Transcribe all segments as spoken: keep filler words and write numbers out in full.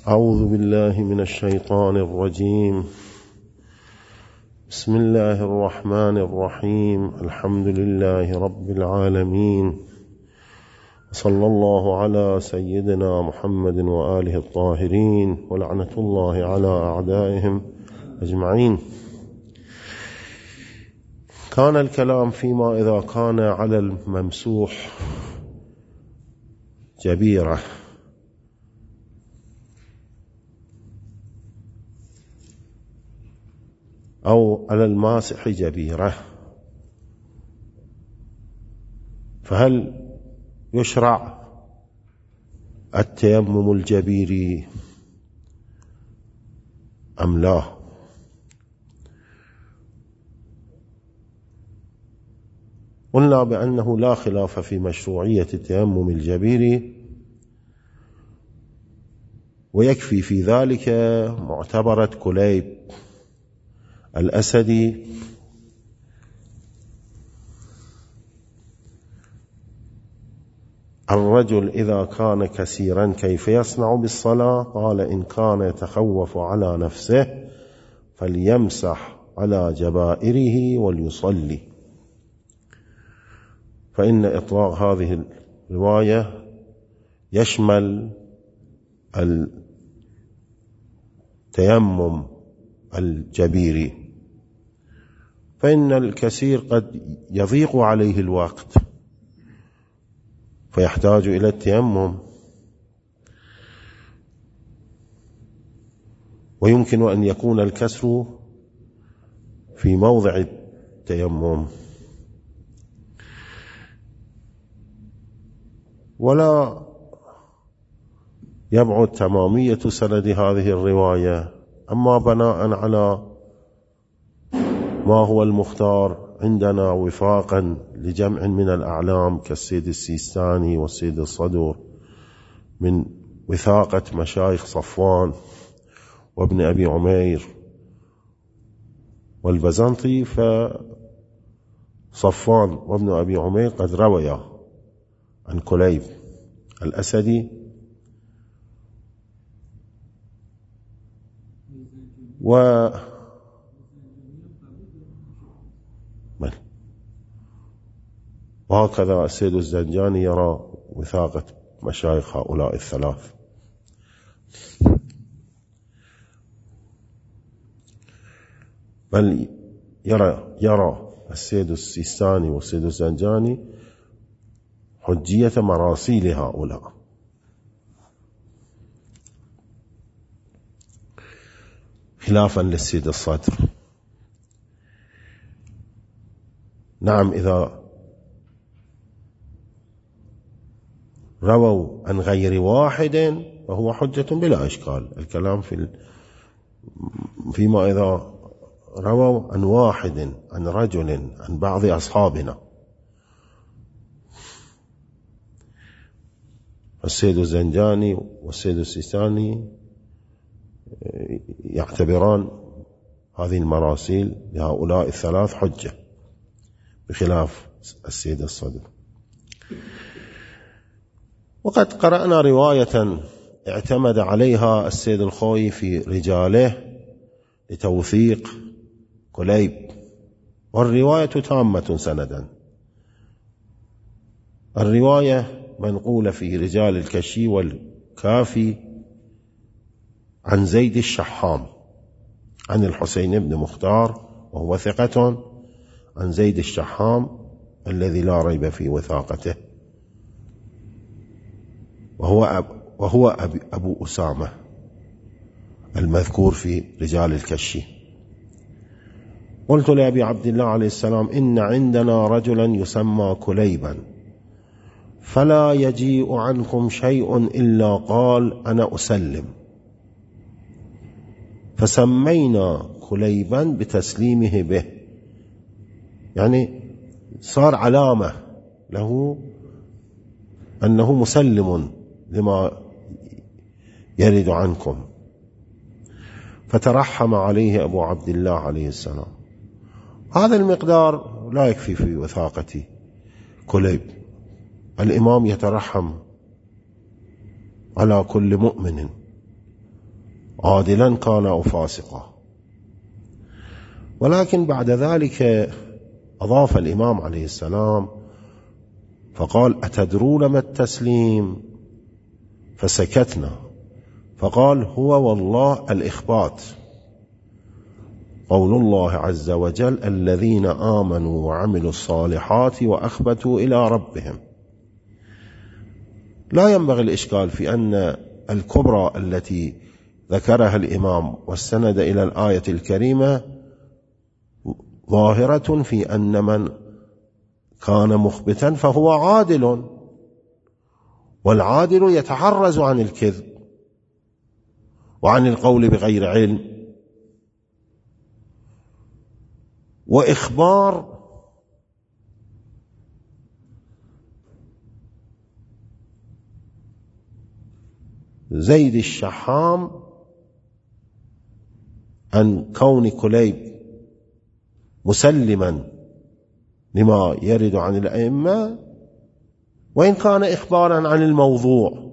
أعوذ بالله من الشيطان الرجيم. بسم الله الرحمن الرحيم. الحمد لله رب العالمين، صلى الله على سيدنا محمد وآله الطاهرين، ولعنة الله على أعدائهم أجمعين. كان الكلام فيما إذا كان على الممسوح جبيرة أو على الماسح جبيرة، فهل يشرع التيمم الجبيري أم لا؟ قلنا بأنه لا خلاف في مشروعية التيمم الجبيري، ويكفي في ذلك معتبرة كليب الأسدي الرجل إذا كان كثيرا كيف يصنع بالصلاة؟ قال: إن كان يتخوف على نفسه فليمسح على جبائره وليصلي. فإن إطلاق هذه الرواية يشمل التيمم الجبيري، فإن الكثير قد يضيق عليه الوقت فيحتاج إلى التيمم، ويمكن أن يكون الكسر في موضع التيمم، ولا يبعد تمامية سند هذه الرواية. أما بناء على ما هو المختار عندنا وفاقا لجمع من الأعلام كالسيد السيستاني والسيد الصدر من وثاقة مشايخ صفوان وابن أبي عمير والبزنطي، فصفوان وابن أبي عمير قد رويا عن كليب الأسدي، و وهكذا السيد الزنجاني يرى وثاقة مشايخ هؤلاء الثلاث. بل يرى, يرى السيد السيستاني والسيد الزنجاني حجية مراسيل هؤلاء. خلافا للسيد الصدر. نعم، إذا رووا عن غير واحد فهو حجة بلا إشكال. الكلام في فيما إذا رووا عن واحد، عن رجل، عن بعض أصحابنا. السيد الزنجاني والسيد السيستاني يعتبران هذه المراسيل لهؤلاء الثلاث حجة، بخلاف السيد الصدر. وقد قرأنا رواية اعتمد عليها السيد الخوي في رجاله لتوثيق كليب، والرواية تامة سندا. الرواية منقولة في رجال الكشي والكافي عن زيد الشحام عن الحسين بن مختار، وهو ثقة، عن زيد الشحام الذي لا ريب في وثاقته، وهو أب وهو أب أبو أسامة المذكور في رجال الكشي. قلت لأبي عبد الله عليه السلام: إن عندنا رجلا يسمى كليبا، فلا يجيء عنكم شيء إلا قال أنا أسلم، فسمينا كليبا بتسليمه به، يعني صار علامة له أنه مسلم لما يرد عنكم. فترحم عليه أبو عبد الله عليه السلام. هذا المقدار لا يكفي في وثاقة كليب. الإمام يترحم على كل مؤمن عادلا كان أو فاسقا. ولكن بعد ذلك أضاف الإمام عليه السلام فقال: أتدرون ما التسليم؟ فسكتنا، فقال: هو والله الإخبات، قول الله عز وجل: الذين آمنوا وعملوا الصالحات وأخبتوا إلى ربهم. لا ينبغي الإشكال في أن الكبرى التي ذكرها الإمام واستند إلى الآية الكريمة ظاهرة في أن من كان مخبتا فهو عادل، والعادل يتحرز عن الكذب وعن القول بغير علم. وإخبار زيد الشحام عن كون كليب مسلما لما يرد عن الأئمة، وإن كان إخبارا عن الموضوع،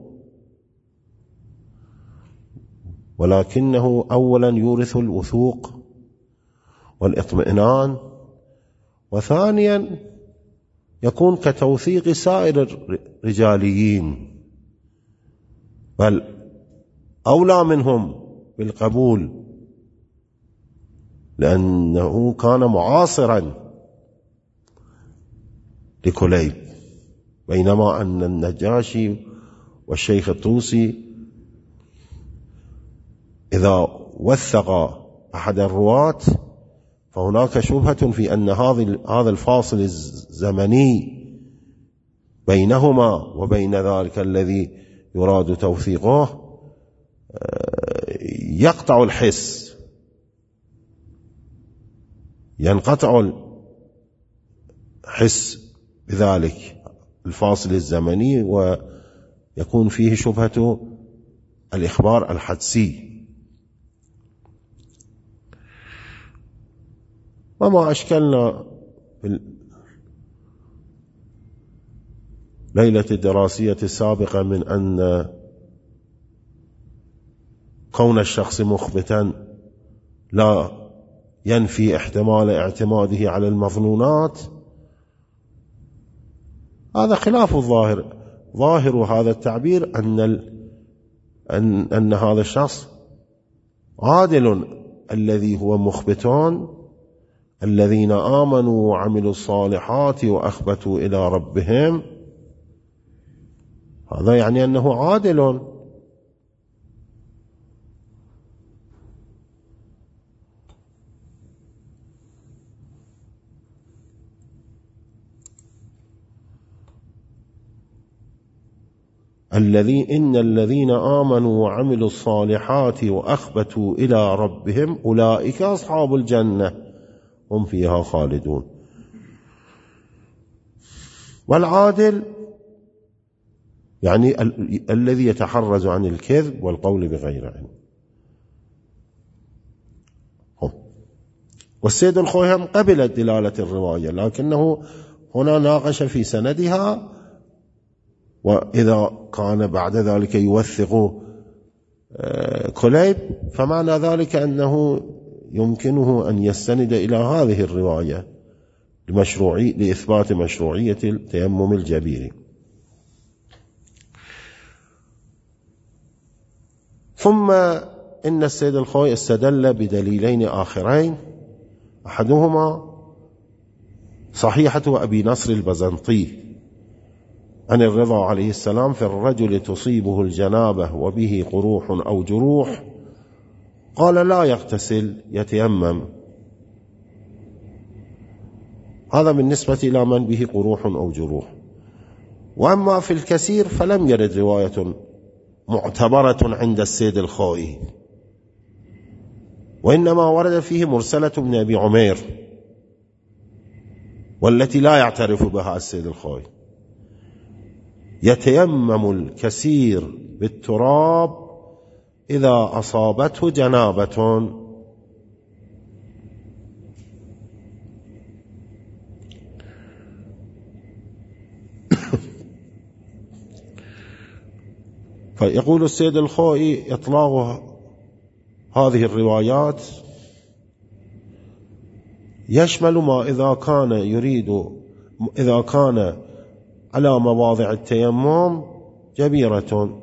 ولكنه أولا يورث الوثوق والاطمئنان، وثانيا يكون كتوثيق سائر الرجاليين، بل أولى منهم بالقبول لأنه كان معاصرا لكليب، بينما أن النجاشي والشيخ الطوسي إذا وثق أحد الرواة فهناك شبهة في أن هذا الفاصل الزمني بينهما وبين ذلك الذي يراد توثيقه يقطع الحس، ينقطع الحس بذلك الفاصل الزمني، ويكون فيه شبهة الإخبار الحدسي. وما أشكلنا في الليلة الدراسية السابقة من أن كون الشخص مخبتا لا ينفي احتمال اعتماده على المظنونات، هذا خلاف الظاهر. ظاهر هذا التعبير أن, ال... أن... أن هذا الشخص عادل الذي هو مخبتون الذين آمنوا وعملوا الصالحات وأخبتوا إلى ربهم، هذا يعني أنه عادل. الذي إن الذين آمنوا وعملوا الصالحات وأخبتوا إلى ربهم أولئك أصحاب الجنة هم فيها خالدون. والعادل يعني ال الذي يتحرز عن الكذب والقول بغير علم. والسيد الخويهم قبل دلالة الرواية، لكنه هنا ناقش في سندها، وإذا كان بعد ذلك يوثق كليب فمعنى ذلك أنه يمكنه أن يستند إلى هذه الرواية لمشروعي لإثبات مشروعية التيمم الجبيري. ثم إن السيد الخوي استدل بدليلين آخرين، أحدهما صحيحة أبي نصر البزنطي عن الرضا عليه السلام: في الرجل تصيبه الجنابة وبه قروح أو جروح قال لا يغتسل يتيمم. هذا بالنسبة إلى من به قروح أو جروح. وأما في الكثير فلم يرد رواية معتبرة عند السيد الخوئي، وإنما ورد فيه مرسلة بن أبي عمير، والتي لا يعترف بها السيد الخوئي: يتيمم الكثير بالتراب إذا أصابته جنابة. فيقول السيد الخوئي: إطلاق هذه الروايات يشمل ما إذا كان يريد إذا كان على مواضع التيمم جبيرة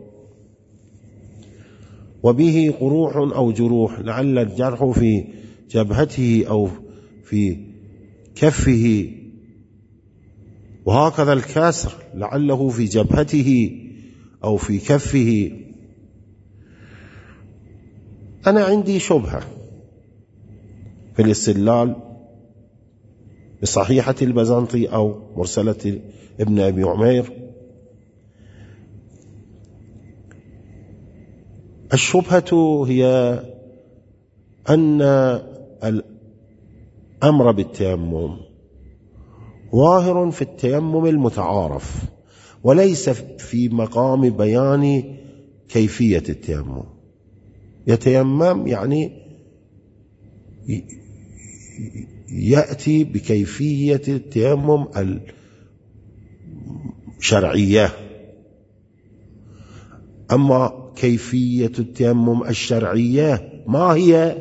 وبه قروح أو جروح، لعل الجرح في جبهته أو في كفه، وهكذا الكسر لعله في جبهته أو في كفه. أنا عندي شبهة في الاستدلال بصحيحة البزنطي أو مرسلة ابن أبي عمير. الشبهة هي أن الأمر بالتيمم ظاهر في التيمم المتعارف، وليس في مقام بيان كيفية التيمم. يتيمم يعني يأتي بكيفية التيمم الشرعية، أما كيفية التيمم الشرعية ما هي؟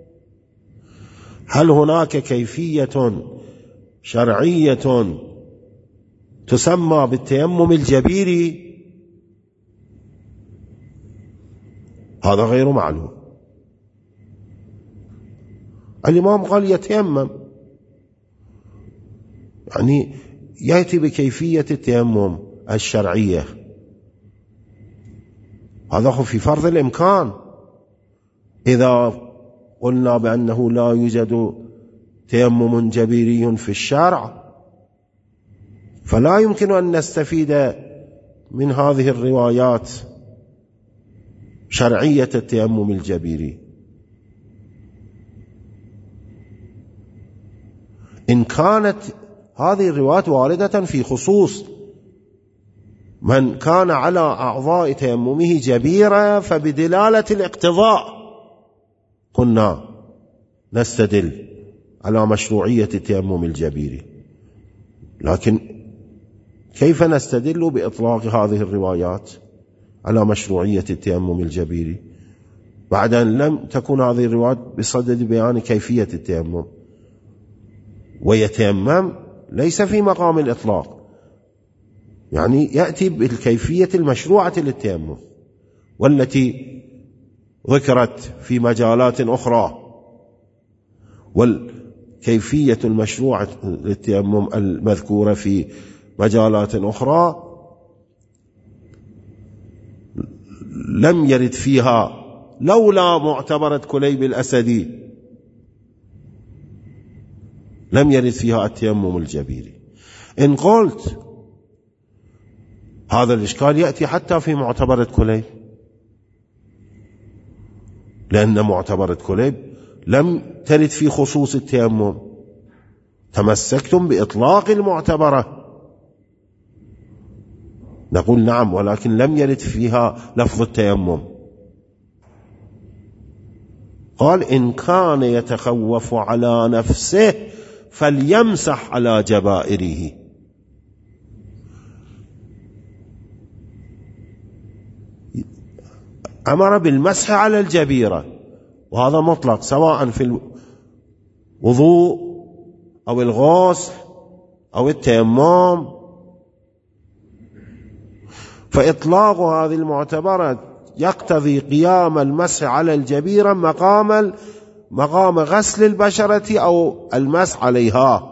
هل هناك كيفية شرعية تسمى بالتيمم الجبيري؟ هذا غير معلوم. الإمام قال يتيمم، يعني يأتي بكيفية التيمم الشرعية، هذا في فرض الإمكان. إذا قلنا بأنه لا يوجد تيمم جبيري في الشرع، فلا يمكن أن نستفيد من هذه الروايات شرعية التيمم الجبيري. إن كانت هذه الروايات واردة في خصوص من كان على أعضاء تيممه جبيرة، فبدلالة الاقتضاء كنا نستدل على مشروعية التيمم الجبيري. لكن كيف نستدل بإطلاق هذه الروايات على مشروعية التيمم الجبيري بعد أن لم تكن هذه الروايات بصدد بيان كيفية التيمم؟ ويتيمم ليس في مقام الإطلاق، يعني يأتي بالكيفية المشروعة للتيمم والتي ذكرت في مجالات أخرى، والكيفية المشروعة للتيمم المذكورة في مجالات أخرى لم يرد فيها، لولا معتبرة كليب الأسدي لم يرد فيها التيمم الجبيري. إن قلت هذا الإشكال يأتي حتى في معتبرة كليب، لأن معتبرة كليب لم ترد في خصوص التيمم، تمسكتم بإطلاق المعتبرة. نقول نعم، ولكن لم يرد فيها لفظ التيمم. قال إن كان يتخوف على نفسه فليمسح على جبائره. أمر بالمسح على الجبيرة، وهذا مطلق سواء في الوضوء أو الغسل أو التيمم. فإطلاق هذه المعتبرة يقتضي قيام المسح على الجبيرة مقام مقام غسل البشرة أو المسح عليها،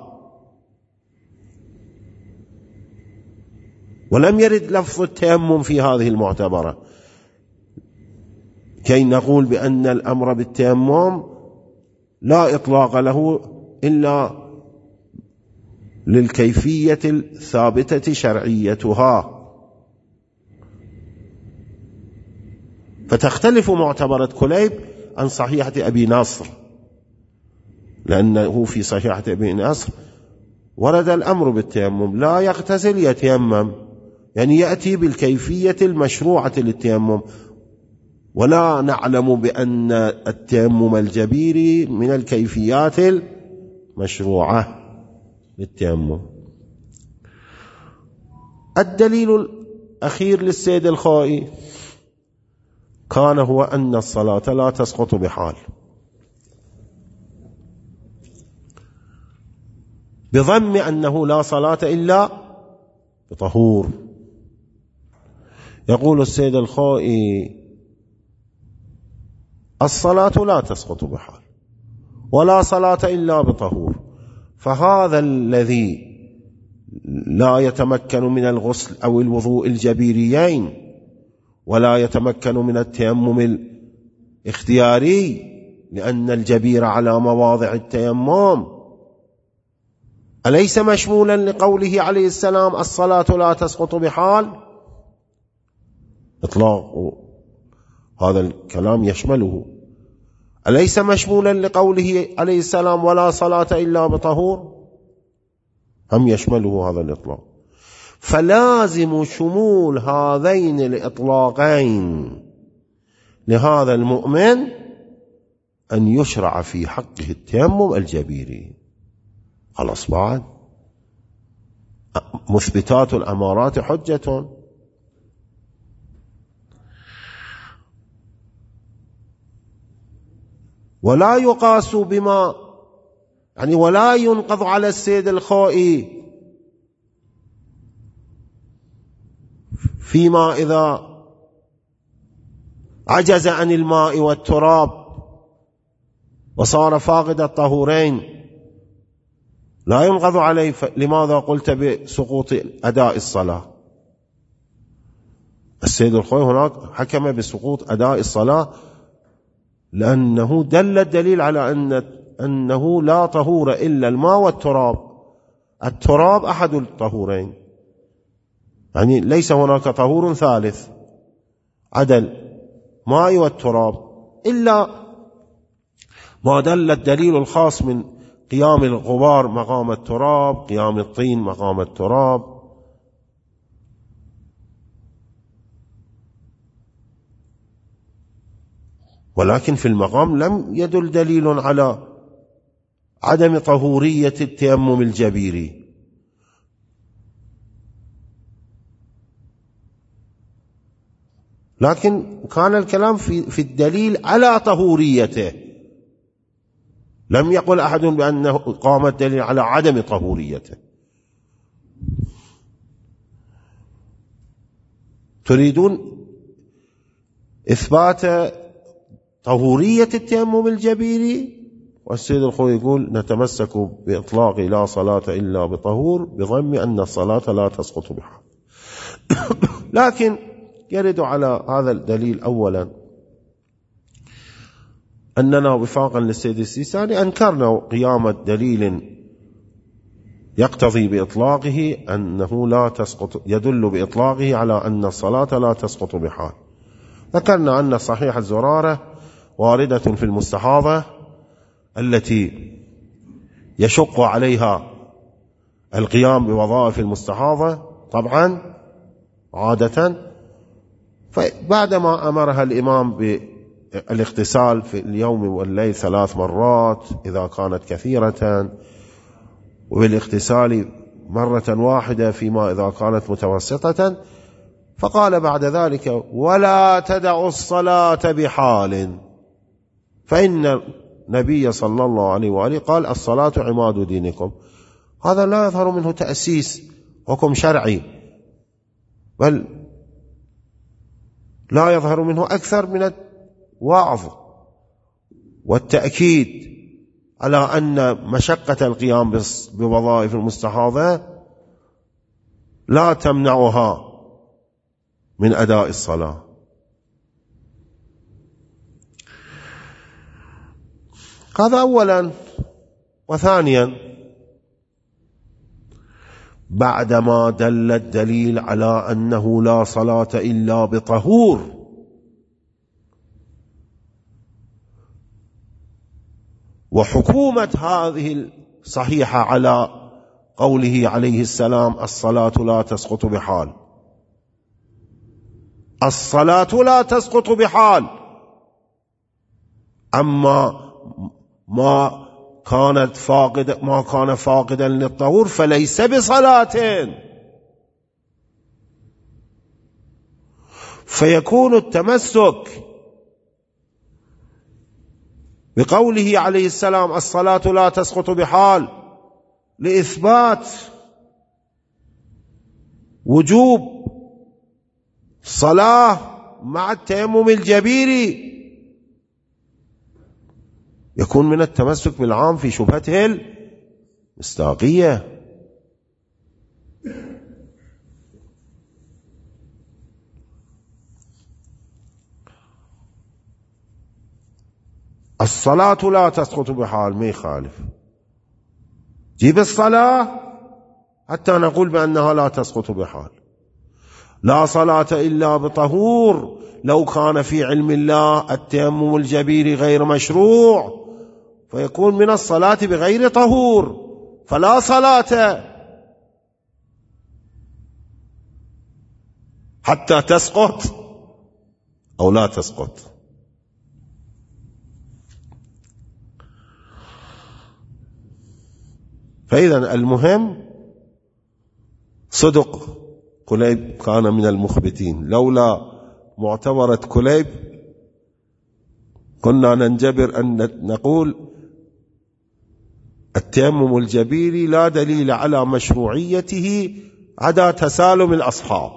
ولم يرد لفظ التيمم في هذه المعتبرة كي نقول بأن الأمر بالتيمم لا إطلاق له إلا للكيفية الثابتة شرعيتها. فتختلف معتبرة كليب عن صحيحة أبي نصر، لأنه في صحيحة أبي نصر ورد الأمر بالتيمم، لا يغتسل يتيمم، يعني يأتي بالكيفية المشروعة للتيمم، ولا نعلم بأن التيمم الجبيري من الكيفيات المشروعة للتيمم. الدليل الأخير للسيد الخائي كان هو أن الصلاة لا تسقط بحال، بضم أنه لا صلاة إلا بطهور. يقول السيد الخوئي الصلاة لا تسقط بحال ولا صلاة إلا بطهور، فهذا الذي لا يتمكن من الغسل أو الوضوء الجبيريين ولا يتمكن من التيمم الاختياري، لأن الجبير على مواضع التيمم، أليس مشمولا لقوله عليه السلام الصلاة لا تسقط بحال؟ إطلاق هذا الكلام يشمله. أليس مشمولا لقوله عليه السلام ولا صلاة إلا بطهور؟ هم يشمله هذا الإطلاق. فلازم شمول هذين الإطلاقين لهذا المؤمن أن يشرع في حقه التيمم الجبيري. خلاص بعد مثبتات الأمارات حجة. ولا يقاس بما يعني ولا ينقض على السيد الخوئي فيما إذا عجز عن الماء والتراب وصار فاقد الطهورين، لا ينقض عليه. لماذا قلت بسقوط أداء الصلاة؟ السيد الخوئي هناك حكم بسقوط أداء الصلاة لأنه دل الدليل على أن أنه لا طهور إلا الماء والتراب. التراب أحد الطهورين، يعني ليس هناك طهور ثالث عدل ماء والتراب، إلا ما دل الدليل الخاص من قيام الغبار مقام التراب، قيام الطين مقام التراب. ولكن في المقام لم يدل دليل على عدم طهورية التيمم الجبيري. لكن كان الكلام في, في الدليل على طهوريته، لم يقل أحد بأنه قام الدليل على عدم طهوريته. تريدون إثبات طهورية التيمم الجبيري، والسيد الخوئي يقول نتمسك بإطلاق لا صلاة إلا بطهور بضم أن الصلاة لا تسقط بحال. لكن يرد على هذا الدليل أولا أننا وفاقا للسيد السيستاني أنكرنا قيام دليل يقتضي بإطلاقه أنه لا تسقط، يدل بإطلاقه على أن الصلاة لا تسقط بحال. ذكرنا أن صحيح الزرارة واردة في المستحاضة التي يشق عليها القيام بوظائف المستحاضة طبعا عادة، فبعدما أمرها الإمام بالاغتسال في اليوم والليل ثلاث مرات إذا كانت كثيرة، وبالاغتسال مرة واحدة فيما إذا كانت متوسطة، فقال بعد ذلك ولا تدعوا الصلاة بحال، فإن النبي صلى الله عليه وآله قال الصلاة عماد دينكم. هذا لا يظهر منه تأسيس حكم شرعي، بل لا يظهر منه أكثر من الوعظ والتأكيد على أن مشقة القيام بوظائف المستحاضة لا تمنعها من أداء الصلاة. هذا أولا. وثانيا بعدما دل الدليل على أنه لا صلاة إلا بطهور، وحكومة هذه الصحيحة على قوله عليه السلام الصلاة لا تسقط بحال، الصلاة لا تسقط بحال، أما ما كانت فاقد ما كان فاقدا للطهور فليس بصلاة. فيكون التمسك بقوله عليه السلام الصلاة لا تسقط بحال، لإثبات وجوب صلاة مع التيمم الجبيري، يكون من التمسك بالعام في شبهته المصداقية. الصلاة لا تسقط بحال ما يخالف، جيب الصلاة حتى نقول بأنها لا تسقط بحال. لا صلاة إلا بطهور، لو كان في علم الله التيمم الجبيري غير مشروع فيكون من الصلاة بغير طهور، فلا صلاة حتى تسقط أو لا تسقط. فإذا المهم صدق كليب كان من المخبتين، لولا معتبرة كليب كنا ننجبر أن نقول التيمم الجبيري لا دليل على مشروعيته عدا تسالم الأصحاب.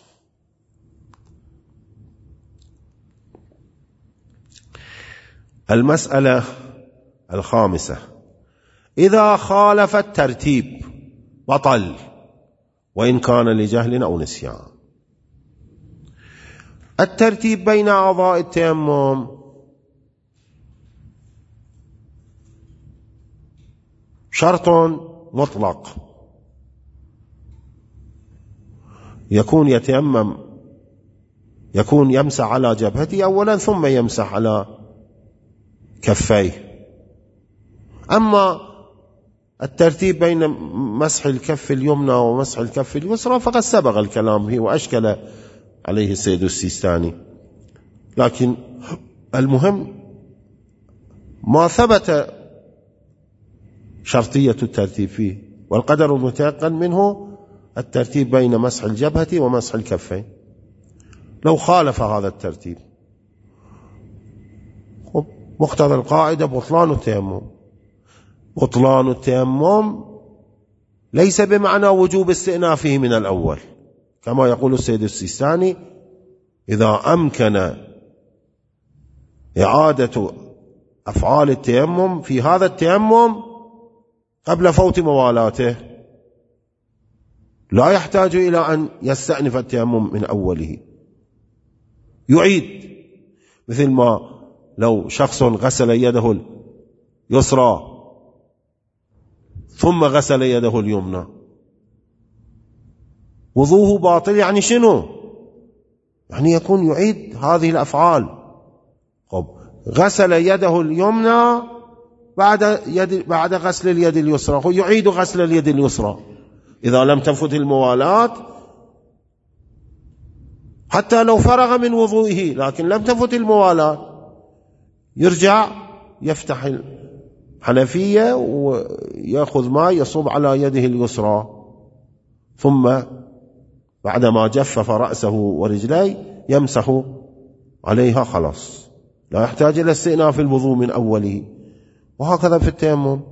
المسألة الخامسة: إذا خالف الترتيب بطل وإن كان لجهل أو نسيان. الترتيب بين أعضاء التيمم شرط مطلق، يكون يتيمم يكون يمسح على جبهته أولا ثم يمسح على كفيه. أما الترتيب بين مسح الكف اليمنى ومسح الكف اليسرى فقد سبق الكلام به وأشكل عليه السيد السيستاني، لكن المهم ما ثبت شرطية الترتيب فيه، والقدر المتيقن منه الترتيب بين مسح الجبهة ومسح الكفين. لو خالف هذا الترتيب مقتضى القاعدة بطلان التيمم. بطلان التيمم ليس بمعنى وجوب استئنافه من الأول، كما يقول السيد السيستاني: إذا أمكن إعادة أفعال التيمم في هذا التيمم قبل فوت موالاته لا يحتاج إلى أن يستأنف التيمم من أوله، يعيد. مثل ما لو شخص غسل يده اليسرى ثم غسل يده اليمنى وضوءه باطل، يعني شنو؟ يعني يكون يعيد هذه الأفعال. طب غسل يده اليمنى بعد يد بعد غسل اليد اليسرى، يعيد غسل اليد اليسرى إذا لم تفت الموالاة، حتى لو فرغ من وضوئه لكن لم تفت الموالاة يرجع يفتح الحنفية ويأخذ ماء يصب على يده اليسرى، ثم بعدما جفف رأسه ورجليه يمسح عليها، خلاص لا يحتاج إلى استئناف الوضوء من أوله. وهكذا في التيمم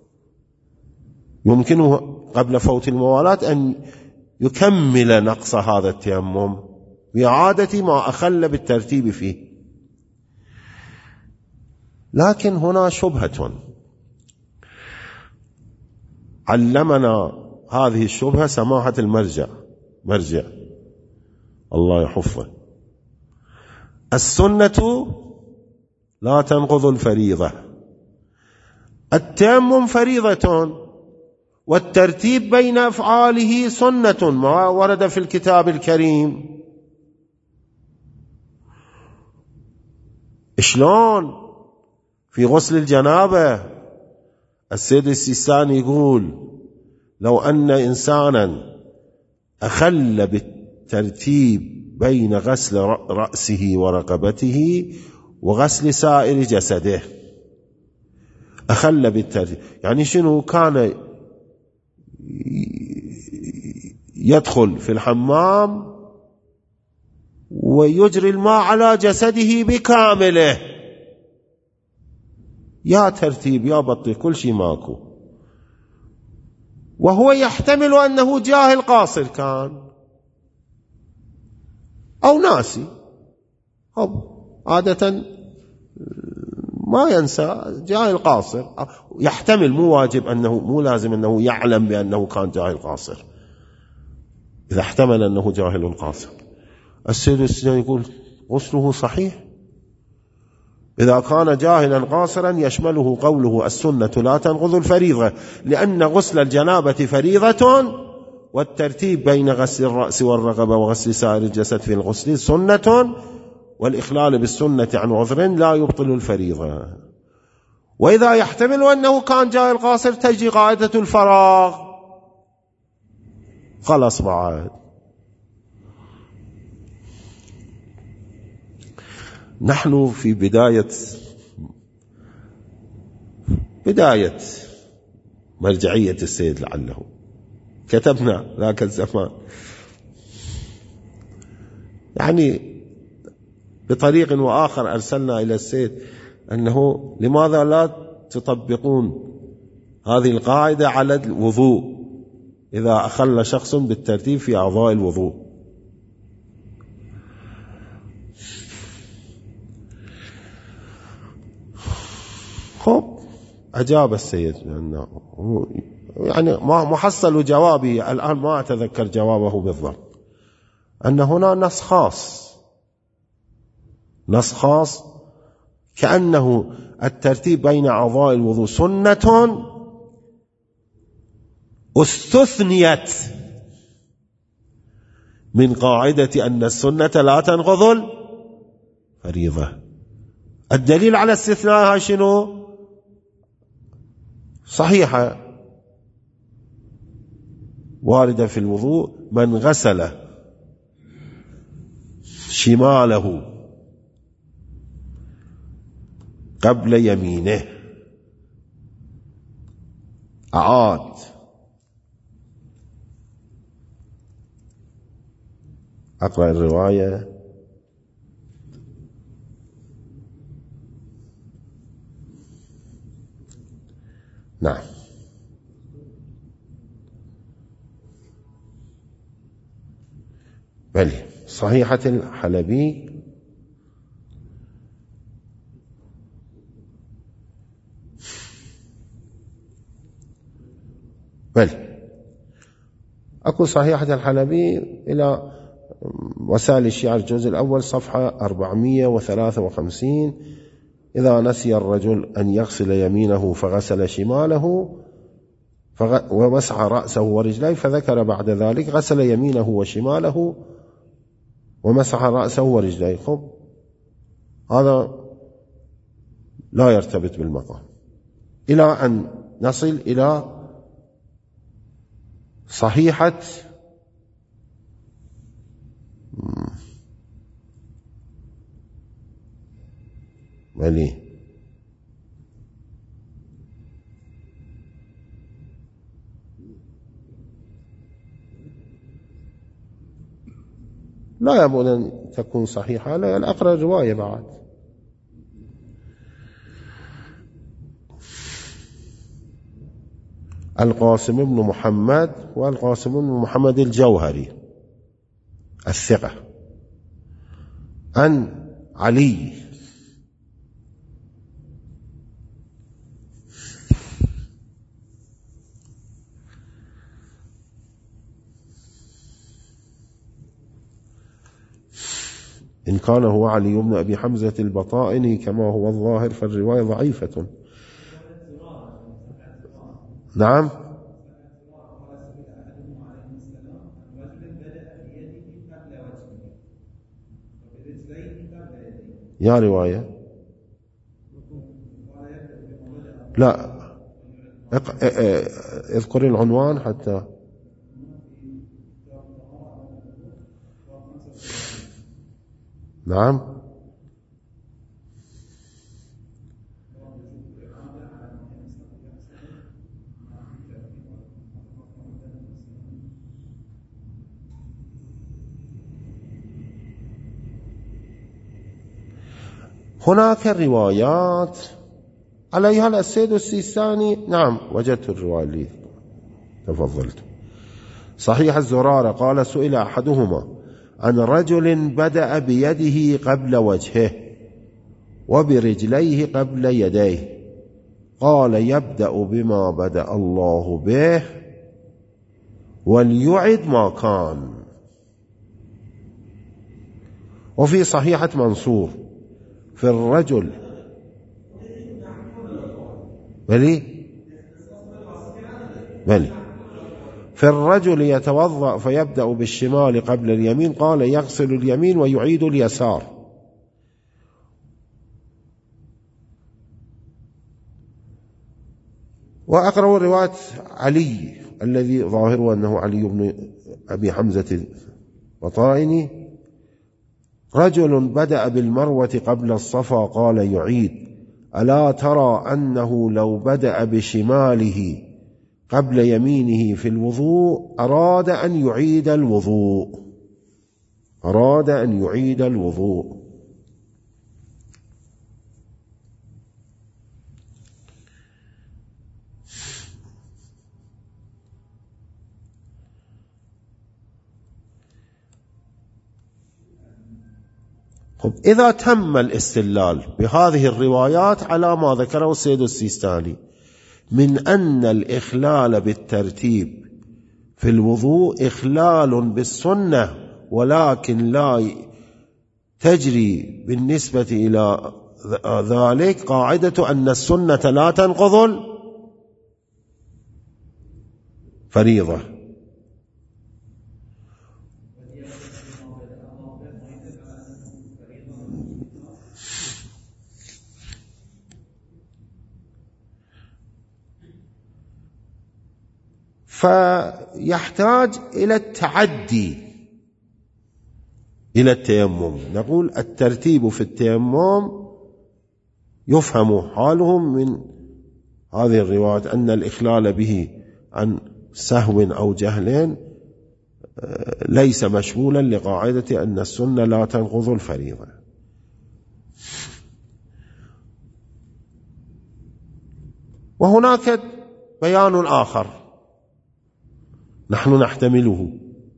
يمكنه قبل فوت الموالاة أن يكمل نقص هذا التيمم بإعادة ما أخل بالترتيب فيه. لكن هنا شبهة علمنا هذه الشبهة سماحة المرجع مرجع الله يحفظه: السنة لا تنقض الفريضة. التيمم فريضة والترتيب بين أفعاله سنة ما ورد في الكتاب الكريم. شلون في غسل الجنابة السيد السيستاني يقول: لو أن إنسانا أخل بالترتيب بين غسل رأسه ورقبته وغسل سائر جسده، أخل بالترتيب يعني شنو؟ كان يدخل في الحمام ويجري الماء على جسده بكامله، يا ترتيب يا بطيء كل شيء ماكو، وهو يحتمل أنه جاهل قاصر كان أو ناسي. عادة ما ينسى، جاهل قاصر يحتمل، مو واجب أنه، مو لازم أنه يعلم بأنه كان جاهل قاصر، إذا احتمل أنه جاهل قاصر. السيد السنان يقول غسله صحيح إذا كان جاهلا قاصرا، يشمله قوله السنة لا تنقض الفريضة، لأن غسل الجنابة فريضة، والترتيب بين غسل الرأس والرقبة وغسل سائر الجسد في الغسل سنة، والإخلال بالسنة عن عذر لا يبطل الفريضة. وإذا يحتمل أنه كان جاهل قاصر تجي قاعدة الفراغ، خلاص بعد. نحن في بداية بداية مرجعية السيد لعله كتبنا ذاك الزمان، يعني بطريق وآخر أرسلنا إلى السيد أنه لماذا لا تطبقون هذه القاعدة على الوضوء إذا أخل شخص بالترتيب في أعضاء الوضوء. خب أجاب السيد يعني ما محصل جوابي الآن ما أتذكر جوابه بالضبط، أن هنا نص خاص، نص خاص كأنه الترتيب بين أعضاء الوضوء سنة استثنيت من قاعدة أن السنة لا تنقض الفريضة. الدليل على استثنائها شنو؟ صحيحة واردة في الوضوء: من غسل شماله قبل يمينه أعاد أقرأ الرواية. نعم. بل صحيحة الحلبي بل أكو صحيحة الحلبي إلى وسائل الشيعة الجزء الأول صفحة أربعمائة وثلاثة وخمسين: إذا نسي الرجل أن يغسل يمينه فغسل شماله فغ... ومسح رأسه ورجليه، فذكر بعد ذلك غسل يمينه وشماله ومسح رأسه ورجليه. خب هذا لا يرتبط بالمقام، إلى أن نصل إلى صحيحة ملي لا يبون أن تكون صحيحة، لا أقرأ الرواية بعد. القاسم بن محمد والقاسم بن محمد الجوهري الثقة عن علي إن كان هو علي بن أبي حمزة البطائني كما هو الظاهر فالرواية ضعيفة. نعم. يا رواية لا اذكر العنوان حتى. نعم. هناك روايات عليها السيد السيستاني نعم وجدت الرواية اللي تفضلت صحيح الزرارة قال سئل أحدهما عن رجل بدأ بيده قبل وجهه وبرجليه قبل يديه قال يبدأ بما بدأ الله به وليعد ما كان. وفي صحيحة منصور في الرجل بلي بلي في الرجل يتوضأ فيبدأ بالشمال قبل اليمين قال يغسل اليمين ويعيد اليسار. وأقرأ رواية علي الذي ظاهره أنه علي بن أبي حمزة الطائني رجل بدأ بالمروة قبل الصفا قال يعيد ألا ترى أنه لو بدأ بشماله قبل يمينه في الوضوء أراد أن يعيد الوضوء أراد أن يعيد الوضوء. طب إذا تم الاستدلال بهذه الروايات على ما ذكره السيد السيستاني من أن الإخلال بالترتيب في الوضوء إخلال بالسنة ولكن لا تجري بالنسبة إلى ذلك قاعدة أن السنة لا تنقض الفريضة. فيحتاج إلى التعدي إلى التيمم. نقول الترتيب في التيمم يفهم حالهم من هذه الروايات أن الإخلال به عن سهو أو جهل ليس مشمولا لقاعدة أن السنة لا تنقض الفريضة. وهناك بيان آخر نحن نحتمله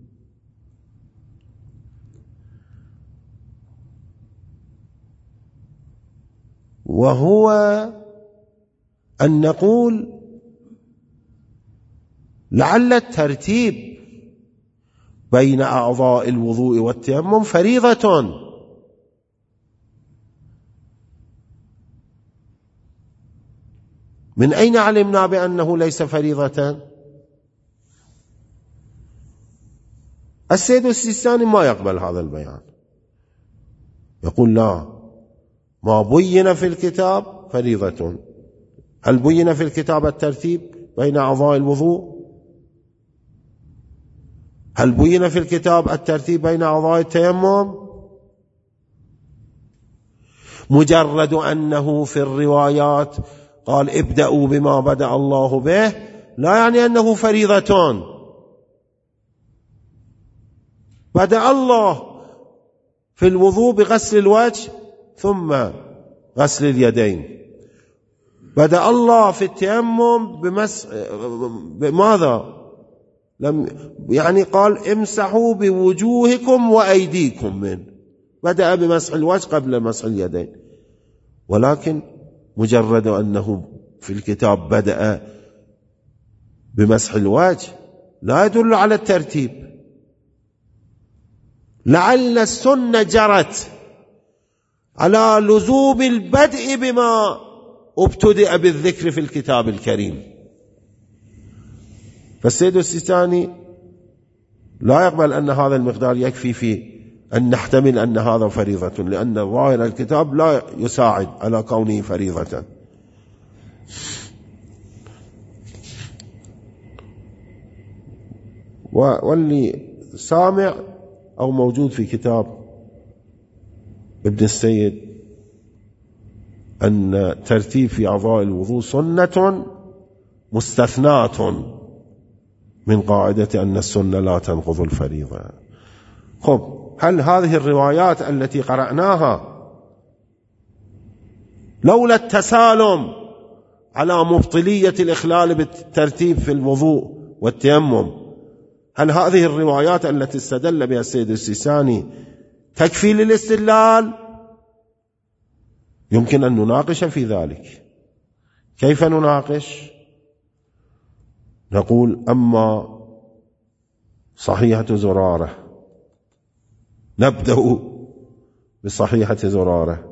وهو أن نقول لعل الترتيب بين أعضاء الوضوء والتيمم فريضة، من أين علمنا بأنه ليس فريضة؟ السيد السيستاني ما يقبل هذا البيان، يقول لا، ما بين في الكتاب فريضة. هل بين في الكتاب الترتيب بين أعضاء الوضوء؟ هل بين في الكتاب الترتيب بين أعضاء التيمم؟ مجرد أنه في الروايات قال ابدأوا بما بدأ الله به لا يعني أنه فريضة. بدأ الله في الوضوء بغسل الوجه ثم غسل اليدين، بدأ الله في التيمم بمس بماذا؟ لم يعني قال امسحوا بوجوهكم وأيديكم، من بدأ بمسح الوجه قبل مسح اليدين. ولكن مجرد أنه في الكتاب بدأ بمسح الوجه لا يدل على الترتيب. لعل السنة جرت على لزوم البدء بما ابتدأ بالذكر في الكتاب الكريم. فالسيد السيستاني لا يقبل أن هذا المقدار يكفي في أن نحتمل أن هذا فريضة، لأن ظاهر الكتاب لا يساعد على كونه فريضة. واللي سامع أو موجود في كتاب ابن السيد أن ترتيب في أعضاء الوضوء سنة مستثناة من قاعدة أن السنة لا تنقض الفريضة. خب، هل هذه الروايات التي قرأناها لولا التسالم على مبطلية الإخلال بالترتيب في الوضوء والتيمم، هل هذه الروايات التي استدل بها السيد السيستاني تكفي للاستدلال؟ يمكن أن نناقش في ذلك. كيف نناقش؟ نقول أما صحيحة زرارة، نبدأ بصحيحة زرارة.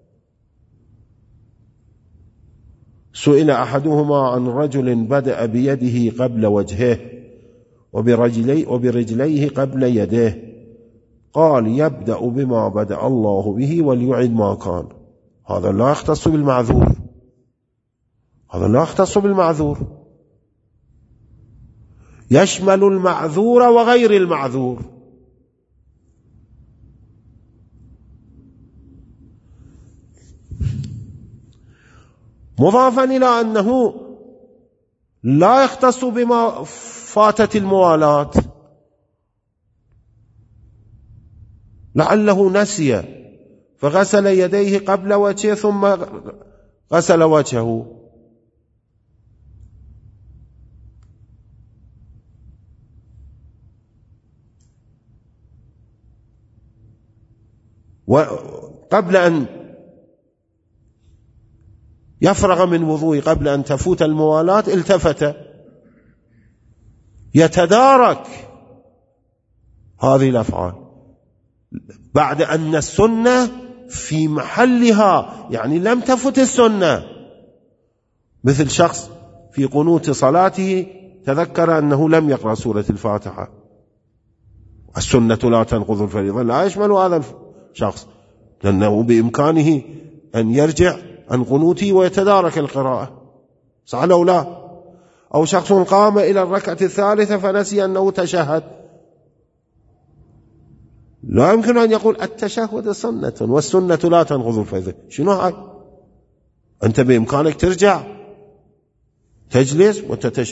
سئل أحدهما عن رجل بدأ بيده قبل وجهه وبرجلي وبرجليه قبل يديه، قال يبدأ بما بدأ الله به وليعد ما كان. هذا لا يختص بالمعذور، هذا لا يختص بالمعذور، يشمل المعذور وغير المعذور. مضافا إلى أنه لا يختص بما فاتت الموالاة، لعله نسي فغسل يديه قبل وجهه ثم غسل وجهه، وقبل أن يفرغ من وضوء قبل أن تفوت الموالاة التفت يتدارك هذه الأفعال بعد أن السنة في محلها، يعني لم تفت السنة. مثل شخص في قنوت صلاته تذكر أنه لم يقرأ سورة الفاتحة، السنة لا تنقض الفريضة، لا يشمل هذا الشخص، لأنه بإمكانه أن يرجع عن قنوته ويتدارك القراءة، صح أو لا؟ أو شخص قام إلى الركعة الثالثة فنسي أنه تشهد، لا يمكن أن يقول التشهد سنة والسنة لا تنقض الفريضة. شنو هاي؟ أنت بإمكانك ترجع تجلس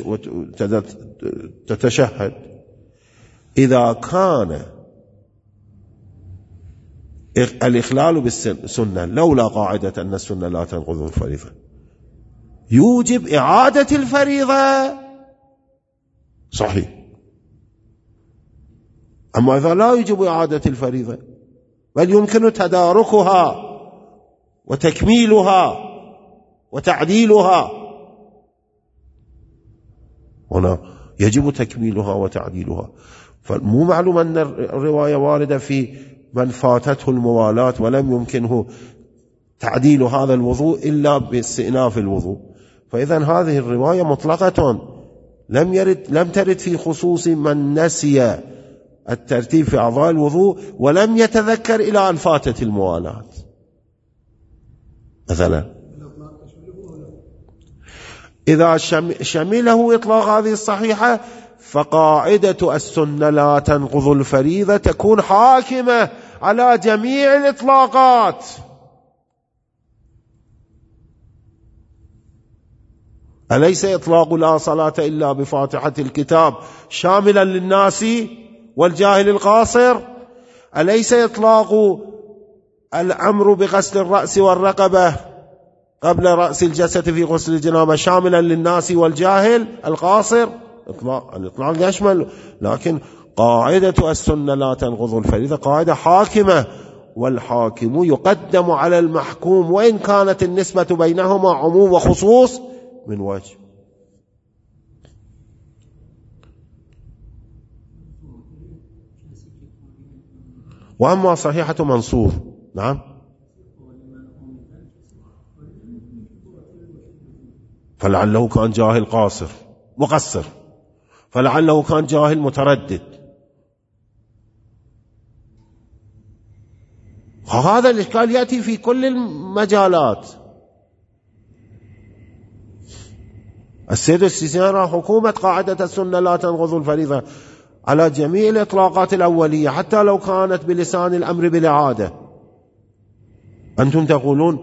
وتتشهد. إذا كان الإخلال بالسنة لولا قاعدة أن السنة لا تنقض الفريضة يوجب إعادة الفريضة، صحيح. أما إذا لا يجب إعادة الفريضة بل يمكن تداركها وتكميلها وتعديلها، هنا يجب تكميلها وتعديلها. فمو معلوم أن الرواية واردة في من فاتته الموالاة ولم يمكنه تعديل هذا الوضوء إلا باستئناف الوضوء، فإذا هذه الرواية مطلقة لم يرد لم ترد في خصوص من نسي الترتيب في أعضاء الوضوء ولم يتذكر إلى أن فاتت الموالاة. مثلا إذا شمله إطلاق هذه الصحيحة فقاعدة السنة لا تنقض الفريضة تكون حاكمة على جميع الإطلاقات. أليس إطلاق لا صلاة إلا بفاتحة الكتاب شاملا للناس والجاهل القاصر؟ أليس إطلاق الأمر بغسل الرأس والرقبة قبل رأس الجسد في غسل الجنابة شاملا للناس والجاهل القاصر؟ إطلاق الإطلاق يشمل، لكن قاعدة السنة لا تنقض الفريضة قاعدة حاكمة، والحاكم يقدم على المحكوم وإن كانت النسبة بينهما عموم وخصوص من وجه. وأما صحيحة منصور، نعم، فلعله كان جاهل قاصر مقصر، فلعله كان جاهل متردد، وهذا الإشكال يأتي في كل المجالات. السيد السيستاني حكومة قاعدة السنة لا تنقض الفريضة على جميع الإطلاقات الأولية حتى لو كانت بلسان الأمر بالإعادة. أنتم تقولون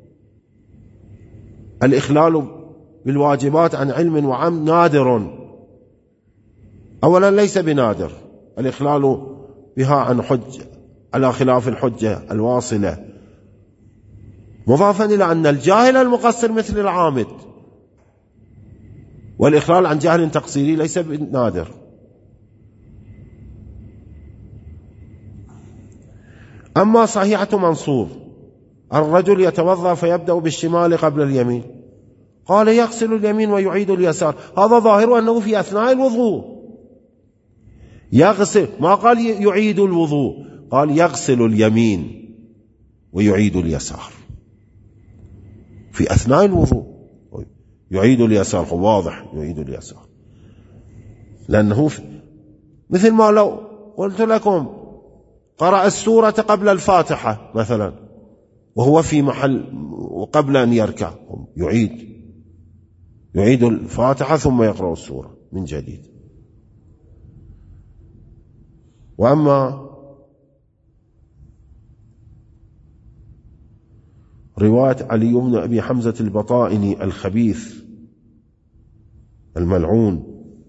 الإخلال بالواجبات عن علم وعمد نادر. أولا ليس بنادر الإخلال بها عن حجة على خلاف الحجة الواصلة، مضافا إلى أن الجاهل المقصر مثل العامد والإخلال عن جهل تقصيري ليس نادر. أما صحيحة منصور: الرجل يتوضأ فيبدأ بالشمال قبل اليمين، قال يغسل اليمين ويعيد اليسار، هذا ظاهر أنه في أثناء الوضوء يغسل، ما قال يعيد الوضوء، قال يغسل اليمين ويعيد اليسار في أثناء الوضوء، يعيد اليسار، واضح يعيد اليسار، لأنه مثل ما لو قلت لكم قرأ السورة قبل الفاتحة مثلا وهو في محل وقبل أن يركع، يعيد يعيد الفاتحة ثم يقرأ السورة من جديد. وأما رواية علي بن أبي حمزة البطائني الخبيث الملعون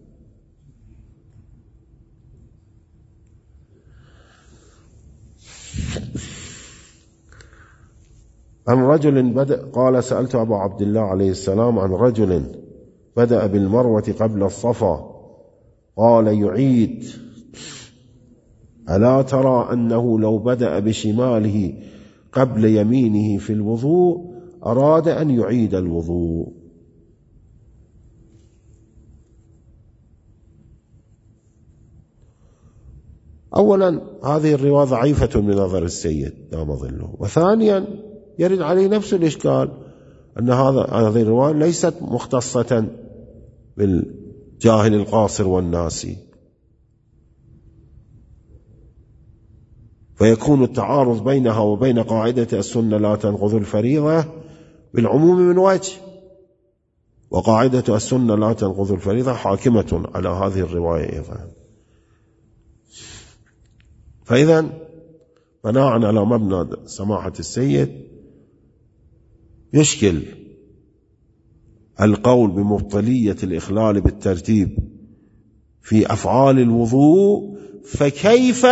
عن رجل بدأ، قال سألت أبا عبد الله عليه السلام عن رجل بدأ بالمروة قبل الصفا، قال يعيد، ألا ترى أنه لو بدأ بشماله قبل يمينه في الوضوء أراد أن يعيد الوضوء؟ أولا هذه الرواية ضعيفة من نظر السيد دام ظله، وثانيا يرد عليه نفس الإشكال أن هذا هذه الرواية ليست مختصة بالجاهل القاصر والناسي، فيكون التعارض بينها وبين قاعدة السنة لا تنقض الفريضة بالعموم من وجه، وقاعدة السنة لا تنقض الفريضة حاكمة على هذه الرواية أيضا. فإذا بناء على مبنى سماحة السيد يشكل القول بمبطلية الإخلال بالترتيب في أفعال الوضوء، فكيف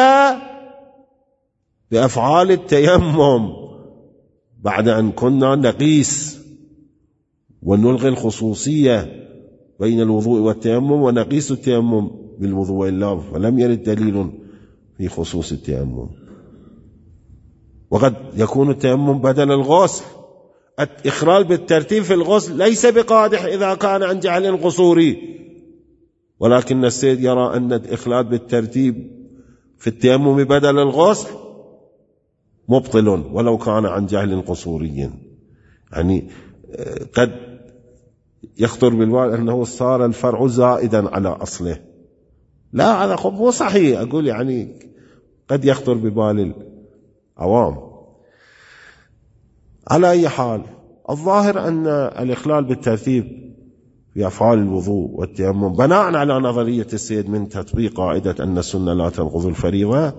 بأفعال التيمم بعد أن كنا نقيس ونلغي الخصوصية بين الوضوء والتيمم ونقيس التيمم بالوضوء، وإلا فلم يرد دليل في خصوص التيمم. وقد يكون التيمم بدل الغسل. الإخلال بالترتيب في الغسل ليس بقادح إذا كان عن جهل قصوري، ولكن السيد يرى أن الإخلال بالترتيب في التيمم بدل الغسل مبطل ولو كان عن جهل قصوري. يعني قد يخطر بالبال أنه صار الفرع زائدا على أصله. لا، هذا خب مو صحيح، أقول يعني قد يخطر ببال العوام. على أي حال، الظاهر أن الإخلال بالترتيب في أفعال الوضوء والتيمم بناء على نظرية السيد من تطبيق قاعدة أن السنة لا تنقض الفريضة،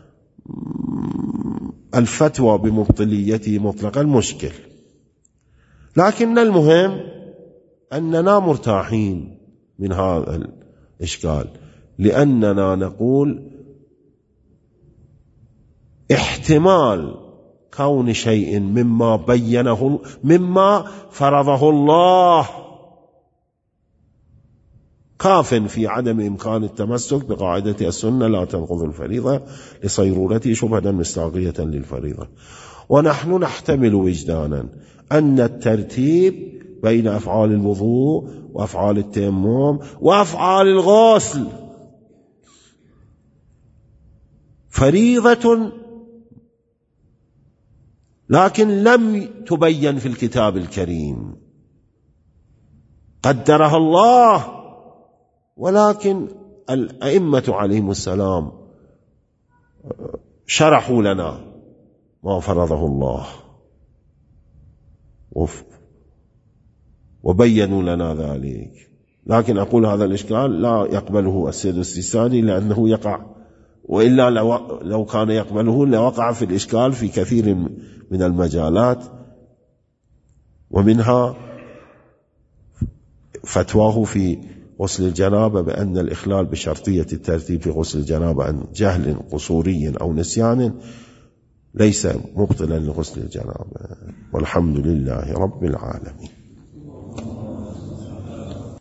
الفتوى بمبطليته مطلقا مشكل. لكن المهم أننا مرتاحين من هذا الإشكال، لأننا نقول احتمال كون شيء مما بينه مما فرضه الله كاف في عدم إمكان التمسك بقاعدة السنة لا تنقض الفريضة لصيرورته شبهة مصداقية للفريضة. ونحن نحتمل وجدانا أن الترتيب بين أفعال الوضوء وأفعال التيمم وأفعال الغسل فريضة، لكن لم تبين في الكتاب الكريم، قدرها الله، ولكن الأئمة عليهم السلام شرحوا لنا ما فرضه الله وبينوا لنا ذلك. لكن أقول هذا الإشكال لا يقبله السيد السيستاني، لأنه يقع، وإلا لو كان يقبله لوقع في الإشكال في كثير من المجالات، ومنها فتواه في غسل الجنابة بأن الإخلال بشرطية الترتيب في غسل الجنابة عن جهل قصوري أو نسيان ليس مبطلا لغسل الجنابة. والحمد لله رب العالمين.